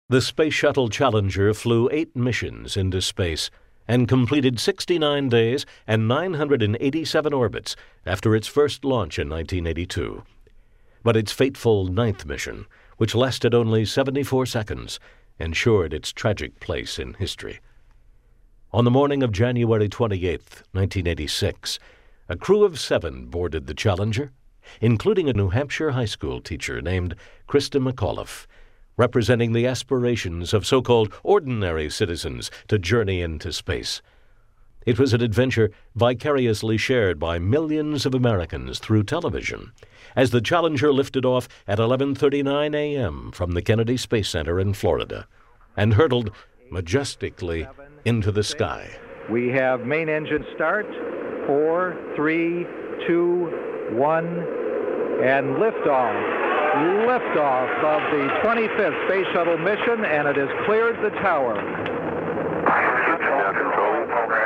The Space Shuttle Challenger flew 8 missions into space and completed 69 days and 987 orbits after its first launch in 1982. But its fateful 9th mission, which lasted only 74 seconds, ensured its tragic place in history. On the morning of January 28, 1986, a crew of 7 boarded the Challenger, including a New Hampshire high school teacher named Krista McAuliffe, representing the aspirations of so-called ordinary citizens to journey into space. It was an adventure vicariously shared by millions of Americans through television, as the Challenger lifted off at 11:39 a.m. from the Kennedy Space Center in Florida and hurtled majestically into the sky. We have main engine start. 4, 3, 2, 1, and liftoff. Liftoff of the 25th Space Shuttle mission, and it has cleared the tower. Now controlling.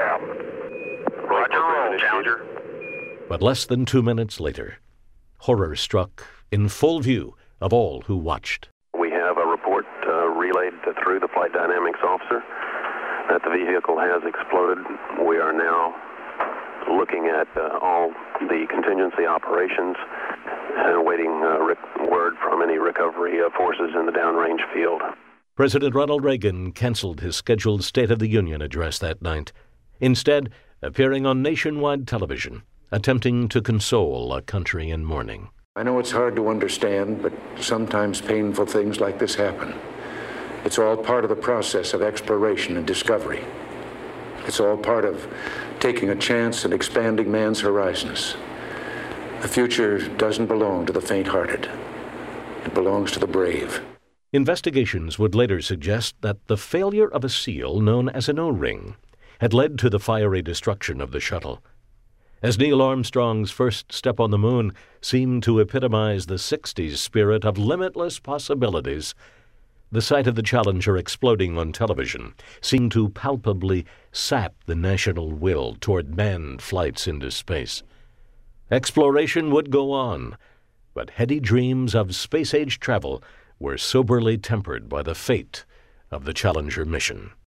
Roger, roll, Challenger. But less than 2 minutes later, horror struck in full view of all who watched. We have a report relayed through the flight dynamics officer that the vehicle has exploded. We are now looking at all the contingency operations and awaiting word from any recovery forces in the downrange field. President Ronald Reagan canceled his scheduled State of the Union address that night, instead appearing on nationwide television, attempting to console a country in mourning. I know it's hard to understand, but sometimes painful things like this happen. It's all part of the process of exploration and discovery. It's all part of taking a chance and expanding man's horizons. The future doesn't belong to the faint-hearted. It belongs to the brave. Investigations would later suggest that the failure of a seal known as an O-ring had led to the fiery destruction of the shuttle. As Neil Armstrong's first step on the moon seemed to epitomize the 60s spirit of limitless possibilities, the sight of the Challenger exploding on television seemed to palpably sap the national will toward manned flights into space. Exploration would go on, but heady dreams of space-age travel were soberly tempered by the fate of the Challenger mission.